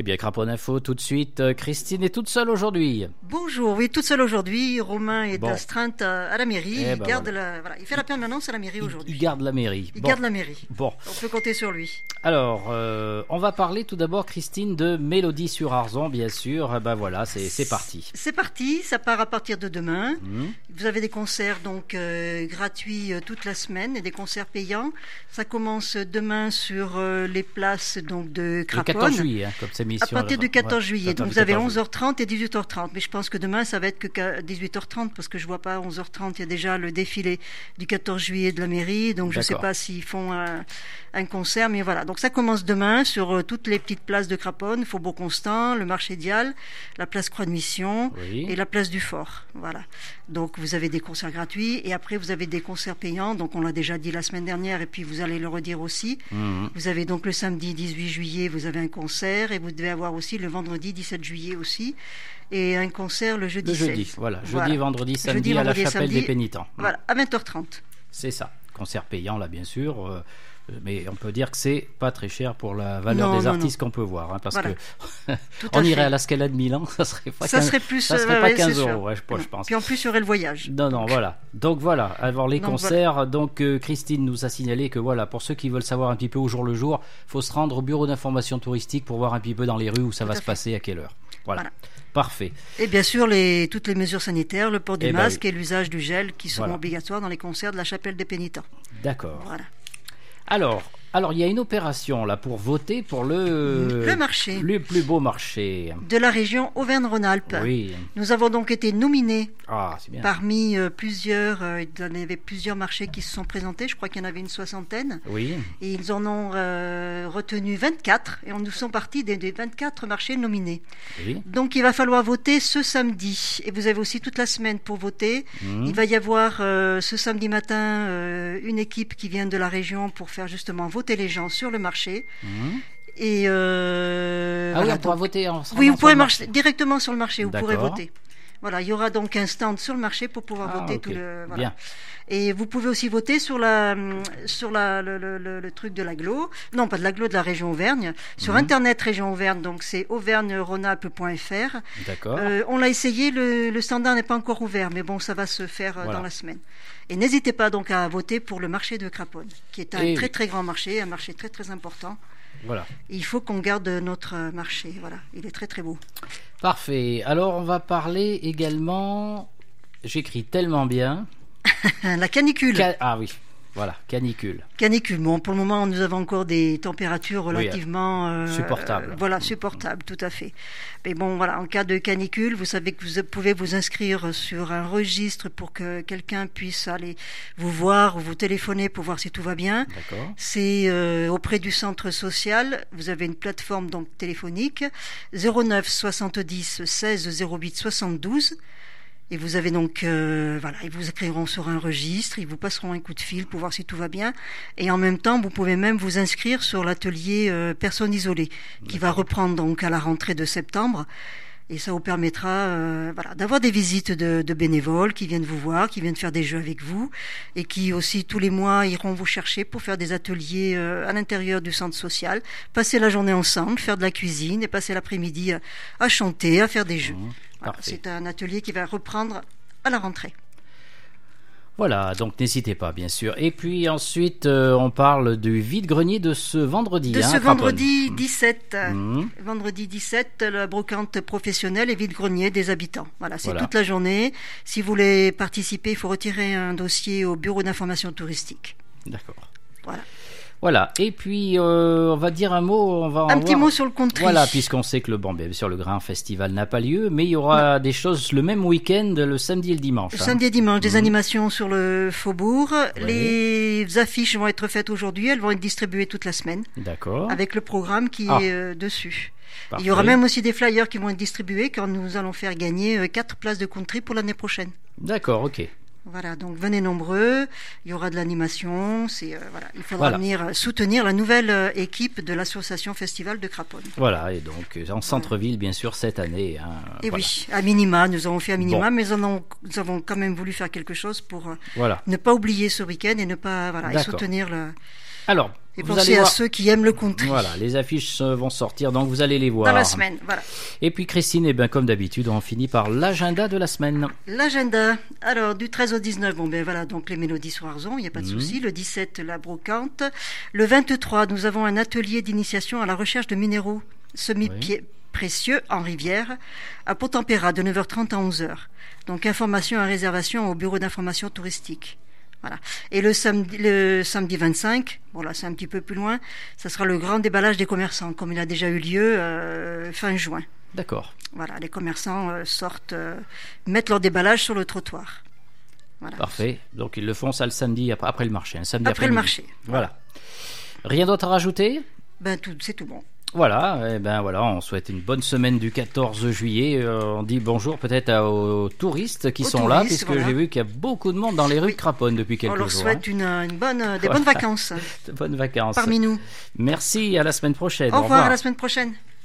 bien, Craponne Info, tout de suite. Christine est toute seule aujourd'hui. Bonjour, oui, toute seule aujourd'hui. Romain est astreinte à la mairie. Eh il garde il fait la permanence à la mairie aujourd'hui. Il garde la mairie. Il garde la mairie. Bon. On peut compter sur lui. Alors, on va parler tout d'abord, Christine, de Mélodie sur Arzon, bien sûr. Voilà, c'est parti. C'est parti, ça part à partir de demain. Vous avez des concerts donc gratuits toute la semaine et des concerts payants. Ça commence demain sur les places donc de Craponne. Le 14 juillet, comme c'est mis à partir du 14 juillet. Donc vous avez 11h30 et 18h30. Mais je pense que demain, ça va être que 18h30 parce que je vois pas 11h30. Il y a déjà le défilé du 14 juillet de la mairie. Donc je sais pas s'ils font un concert. Mais voilà. Donc ça commence demain sur toutes les petites places de Craponne, Faubourg Constant, le marché Dial, la place Croix de Mission et la place du Fort. Voilà. Donc vous avez des concerts gratuits et après vous avez des concerts payants. Donc on l'a déjà dit la semaine dernière et puis vous allez le redire aussi. Vous avez donc le samedi 18 juillet, vous avez un concert et vous devez avoir aussi le vendredi 17 juillet aussi et un concert le jeudi 16. Jeudi, vendredi, samedi à la chapelle des pénitents. Voilà, à 20h30. C'est ça, concert payant là bien sûr. Mais on peut dire que c'est pas très cher pour la valeur des artistes qu'on peut voir, parce que on irait à la Scala de Milan, ça serait pas 15 €, je pense. Puis en plus, il y aurait le voyage. Voilà. Donc voilà, avant les concerts, donc Christine nous a signalé que voilà, pour ceux qui veulent savoir un petit peu au jour le jour, faut se rendre au bureau d'information touristique pour voir un petit peu dans les rues où ça va se passer, à quelle heure. Voilà. Parfait. Et bien sûr, toutes les mesures sanitaires, le port du masque et l'usage du gel qui seront obligatoires dans les concerts de la chapelle des pénitents. D'accord. Voilà. Alors, il y a une opération là pour voter pour le marché, le plus beau marché de la région Auvergne-Rhône-Alpes. Oui. Nous avons donc été nominés parmi plusieurs. Il y en avait plusieurs marchés qui se sont présentés. Je crois qu'il y en avait une 60aine. Oui. Et ils en ont retenu 24 et nous sommes partis des 24 marchés nominés. Oui. Donc il va falloir voter ce samedi. Et vous avez aussi toute la semaine pour voter. Il va y avoir ce samedi matin une équipe qui vient de la région pour faire justement voter les gens sur le marché. Et on pourra voter vous pourrez marcher directement sur le marché, vous pourrez voter. Voilà, il y aura donc un stand sur le marché pour pouvoir voter tout le. Voilà. Bien. Et vous pouvez aussi voter sur le truc de l'agglo, non pas de l'agglo, de la région Auvergne, sur internet région Auvergne, donc c'est auvergne-rhône-alpes.fr. D'accord. On l'a essayé, le standard n'est pas encore ouvert, mais bon, ça va se faire dans la semaine. Et n'hésitez pas donc à voter pour le marché de Craponne, qui est un très très grand marché, un marché très très important. Voilà. Il faut qu'on garde notre marché, voilà, il est très très beau. Parfait. Alors on va parler également, j'écris tellement bien. La canicule. Oui, voilà, canicule. Canicule. Bon, pour le moment, nous avons encore des températures relativement supportables. Supportables, tout à fait. Mais bon, voilà, en cas de canicule, vous savez que vous pouvez vous inscrire sur un registre pour que quelqu'un puisse aller vous voir ou vous téléphoner pour voir si tout va bien. D'accord. C'est auprès du centre social. Vous avez une plateforme donc téléphonique 09 70 16 08 72. Et vous avez donc, ils vous écriront sur un registre, ils vous passeront un coup de fil pour voir si tout va bien. Et en même temps, vous pouvez même vous inscrire sur l'atelier personnes isolées, qui va reprendre donc à la rentrée de septembre. Et ça vous permettra d'avoir des visites de bénévoles qui viennent vous voir, qui viennent faire des jeux avec vous, et qui aussi tous les mois iront vous chercher pour faire des ateliers à l'intérieur du centre social, passer la journée ensemble, faire de la cuisine et passer l'après-midi à chanter, à faire des jeux. Voilà, c'est un atelier qui va reprendre à la rentrée. Voilà, donc n'hésitez pas, bien sûr. Et puis ensuite, on parle du vide-grenier de ce vendredi. Vendredi 17. Vendredi 17, la brocante professionnelle et vide-grenier des habitants. Voilà, c'est toute la journée. Si vous voulez participer, il faut retirer un dossier au bureau d'information touristique. D'accord. Voilà. Et puis on va dire un mot, un petit mot sur le country. Voilà, puisqu'on sait que bien sûr le Grand Festival n'a pas lieu, mais il y aura des choses le même week-end, le samedi et le dimanche. Le samedi et dimanche, des animations sur le faubourg. Les affiches vont être faites aujourd'hui, elles vont être distribuées toute la semaine. D'accord. Avec le programme qui est dessus. Parfait. Il y aura même aussi des flyers qui vont être distribués quand nous allons faire gagner 4 places de country pour l'année prochaine. D'accord, ok. Voilà, donc venez nombreux, il y aura de l'animation, il faudra venir soutenir la nouvelle équipe de l'association Festival de Craponne. Voilà, et donc en centre-ville, bien sûr, cette année. Oui, à minima, nous avons fait à minima, mais nous avons quand même voulu faire quelque chose pour ne pas oublier ce week-end et ne pas et soutenir Alors, et pensez à ceux qui aiment le country. Voilà, les affiches vont sortir, donc vous allez les voir. Dans la semaine, voilà. Et puis Christine, eh bien, comme d'habitude, on finit par l'agenda de la semaine. L'agenda, alors du 13 au 19, bon ben voilà, donc les mélodies Soirzon, il n'y a pas de souci. Le 17, la brocante. Le 23, nous avons un atelier d'initiation à la recherche de minéraux semi-précieux en rivière, à Potempéra, de 9h30 à 11h. Donc information et réservation au bureau d'information touristique. Voilà. Et le samedi 25, bon là c'est un petit peu plus loin, ça sera le grand déballage des commerçants, comme il a déjà eu lieu fin juin. D'accord. Voilà, les commerçants mettent leur déballage sur le trottoir. Voilà. Parfait. Donc ils le font ça le samedi après le marché, samedi après le marché. Voilà. Rien d'autre à rajouter ? C'est tout bon. Voilà, on souhaite une bonne semaine du 14 juillet. On dit bonjour peut-être aux touristes qui sont là, puisque j'ai vu qu'il y a beaucoup de monde dans les rues de Craponne depuis quelques jours. On leur souhaite des bonnes vacances. De bonnes vacances. Parmi nous. Merci, à la semaine prochaine. Au revoir, à la semaine prochaine.